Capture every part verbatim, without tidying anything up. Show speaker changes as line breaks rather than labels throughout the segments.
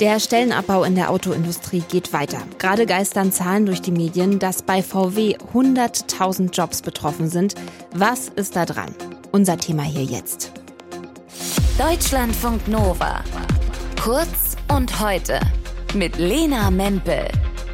Der Stellenabbau in der Autoindustrie geht weiter. Gerade geistern Zahlen durch die Medien, dass bei V W hunderttausend Jobs betroffen sind. Was ist da dran? Unser Thema hier jetzt.
Deutschlandfunk Nova. Kurz und heute mit Lena Mempel.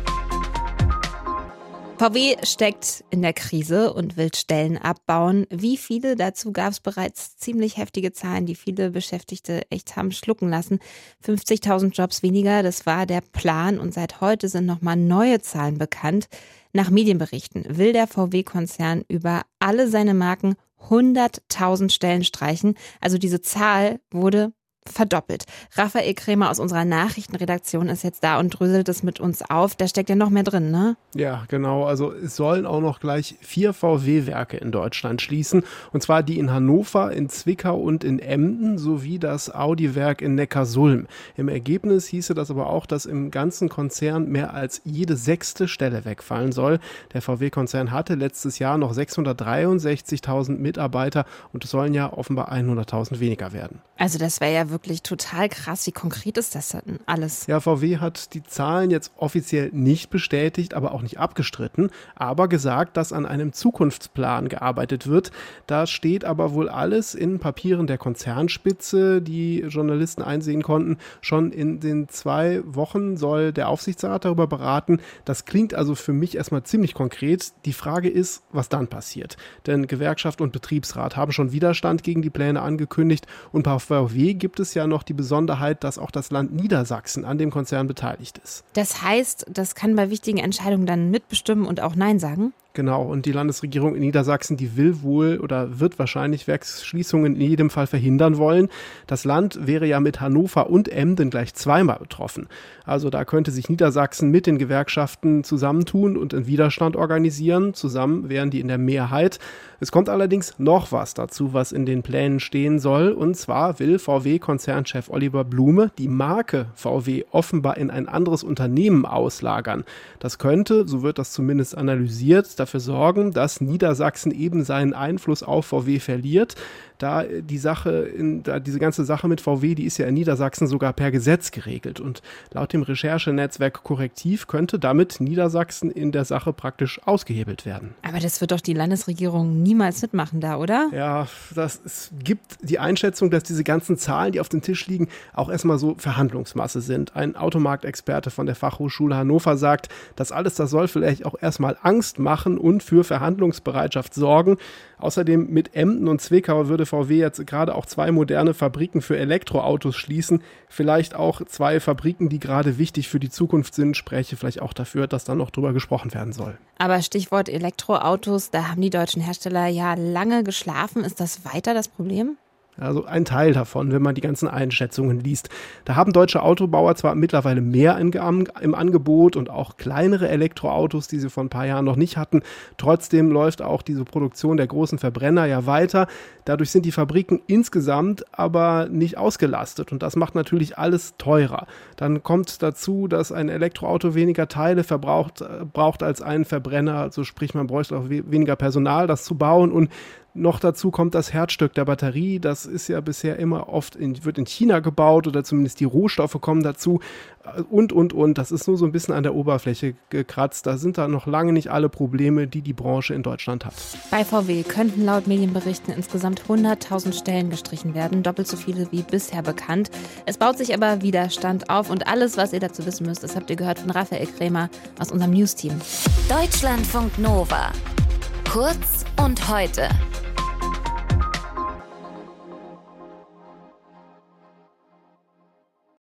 V W steckt in der Krise und will Stellen abbauen. Wie viele? Dazu gab es bereits ziemlich heftige Zahlen, die viele Beschäftigte echt haben schlucken lassen. fünfzigtausend Jobs weniger, das war der Plan. Und seit heute sind nochmal neue Zahlen bekannt. Nach Medienberichten will der V W-Konzern über alle seine Marken hunderttausend Stellen streichen. Also diese Zahl wurde verdoppelt. Raphael Krämer aus unserer Nachrichtenredaktion ist jetzt da und dröselt es mit uns auf. Da steckt ja noch mehr drin, ne?
Ja, genau. Also es sollen auch noch gleich vier V W-Werke in Deutschland schließen. Und zwar die in Hannover, in Zwickau und in Emden sowie das Audi-Werk in Neckarsulm. Im Ergebnis hieße das aber auch, dass im ganzen Konzern mehr als jede sechste Stelle wegfallen soll. Der V W-Konzern hatte letztes Jahr noch sechshundertdreiundsechzigtausend Mitarbeiter und es sollen ja offenbar hunderttausend weniger werden.
Also das wäre ja wirklich total krass. Wie konkret ist das denn alles?
Ja, V W hat die Zahlen jetzt offiziell nicht bestätigt, aber auch nicht abgestritten, aber gesagt, dass an einem Zukunftsplan gearbeitet wird. Da steht aber wohl alles in Papieren der Konzernspitze, die Journalisten einsehen konnten. Schon in den zwei Wochen soll der Aufsichtsrat darüber beraten. Das klingt also für mich erstmal ziemlich konkret. Die Frage ist, was dann passiert. Denn Gewerkschaft und Betriebsrat haben schon Widerstand gegen die Pläne angekündigt und bei V W gibt es ja noch die Besonderheit, dass auch das Land Niedersachsen an dem Konzern beteiligt ist.
Das heißt, das kann bei wichtigen Entscheidungen dann mitbestimmen und auch Nein sagen?
Genau, und die Landesregierung in Niedersachsen, die will wohl oder wird wahrscheinlich Werksschließungen in jedem Fall verhindern wollen. Das Land wäre ja mit Hannover und Emden gleich zweimal betroffen. Also da könnte sich Niedersachsen mit den Gewerkschaften zusammentun und einen Widerstand organisieren. Zusammen wären die in der Mehrheit. Es kommt allerdings noch was dazu, was in den Plänen stehen soll. Und zwar will V W-Konzernchef Oliver Blume die Marke V W offenbar in ein anderes Unternehmen auslagern. Das könnte, so wird das zumindest analysiert, dafür sorgen, dass Niedersachsen eben seinen Einfluss auf V W verliert. Da die Sache, in, da diese ganze Sache mit V W, die ist ja in Niedersachsen sogar per Gesetz geregelt. Und laut dem Recherchenetzwerk Korrektiv könnte damit Niedersachsen in der Sache praktisch ausgehebelt werden.
Aber das wird doch die Landesregierung niemals mitmachen da, oder?
Ja, das, es gibt die Einschätzung, dass diese ganzen Zahlen, die auf dem Tisch liegen, auch erstmal so Verhandlungsmasse sind. Ein Automarktexperte von der Fachhochschule Hannover sagt, das alles, das soll vielleicht auch erstmal Angst machen und für Verhandlungsbereitschaft sorgen. Außerdem mit Emden und Zwickau würde V W jetzt gerade auch zwei moderne Fabriken für Elektroautos schließen. Vielleicht auch zwei Fabriken, die gerade wichtig für die Zukunft sind, spreche vielleicht auch dafür, dass dann noch drüber gesprochen werden soll.
Aber Stichwort Elektroautos, da haben die deutschen Hersteller ja lange geschlafen. Ist das weiter das Problem?
Also ein Teil davon, wenn man die ganzen Einschätzungen liest. Da haben deutsche Autobauer zwar mittlerweile mehr in, im Angebot und auch kleinere Elektroautos, die sie vor ein paar Jahren noch nicht hatten. Trotzdem läuft auch diese Produktion der großen Verbrenner ja weiter. Dadurch sind die Fabriken insgesamt aber nicht ausgelastet und das macht natürlich alles teurer. Dann kommt dazu, dass ein Elektroauto weniger Teile verbraucht braucht als ein Verbrenner. Also sprich, man bräuchte auch we- weniger Personal, das zu bauen. Und noch dazu kommt das Herzstück der Batterie. Das ist ja bisher immer oft in, wird in China gebaut oder zumindest die Rohstoffe kommen dazu. Und, und, und. Das ist nur so ein bisschen an der Oberfläche gekratzt. Da sind da noch lange nicht alle Probleme, die die Branche in Deutschland hat.
Bei V W könnten laut Medienberichten insgesamt hunderttausend Stellen gestrichen werden. Doppelt so viele wie bisher bekannt. Es baut sich aber Widerstand auf. Und alles, was ihr dazu wissen müsst, das habt ihr gehört von Raphael Krämer aus unserem News-Team.
Deutschlandfunk Nova. Kurz und heute.